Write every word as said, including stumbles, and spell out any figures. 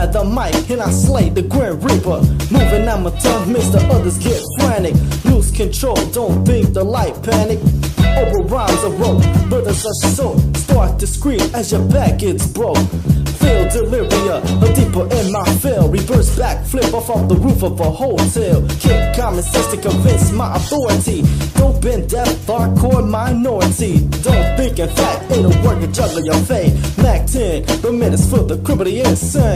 grab the mic and I slay the Grim Reaper. Moving amateur, Mister Others get frantic. Lose control, don't think the light panic. Over rhymes are wrote, brothers are so. Start to scream as your back gets broke. Feel deliria, a deeper in my feel. Reverse back, flip off of the roof of a hotel. Kick common sense to convince my authority. Don't bend deaf, hardcore minority. Don't think in fact it'll work and juggle your fate. Mac ten, the minutes for the criminally insane.